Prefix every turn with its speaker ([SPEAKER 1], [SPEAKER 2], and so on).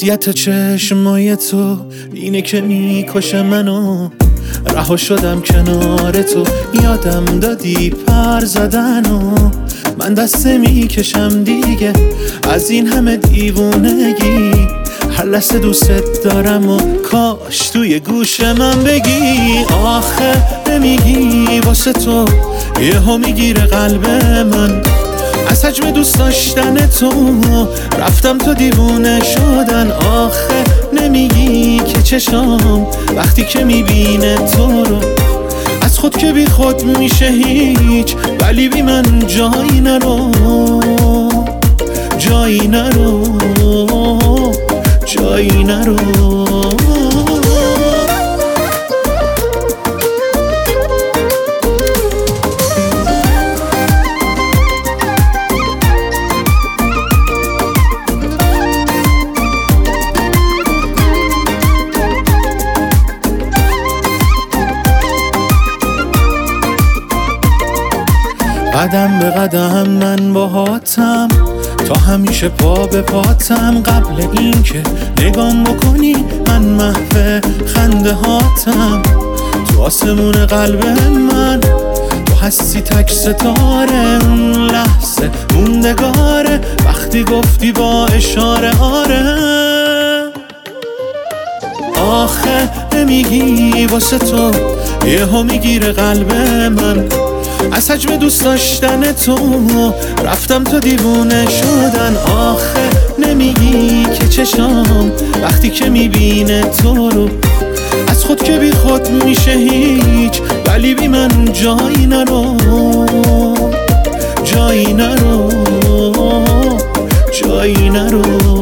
[SPEAKER 1] اذیت چشمای تو اینه که میکشه منو، رها شدم کنار تو یادم دادی پر زدنو، من دسته میکشم دیگه از این همه دیوونگی، هر لحظه دوست دارم و کاش توی گوش من بگی. آخه نمیگی واسه تو یهو میگیره قلب من، از حجم دوست داشتن تو رفتم تو دیوونه شدن. آخه نمیگی که چشام وقتی که میبینه تو رو از خود که بی خود میشه هیچ، ولی بی من جایی نرو، جایی نرو، جایی نرو. قدم به قدم من باهاتم، تا همیشه پا به پاتم، قبل این که نگام بکنی من محو خنده هاتم. تو آسمون قلب من تو هستی تک ستاره، اون لحظه موندگاره وقتی گفتی با اشاره آره. آخه نمیگی واسه تو یهو میگیره قلب من، از حجم دوست داشتن تو رفتم تو دیوونه شدن. آخه نمیگی که چشام وقتی که میبینه تو رو از خود که بی خود میشه هیچ، ولی بی من جایی نرو، جایی نرو، جایی نرو.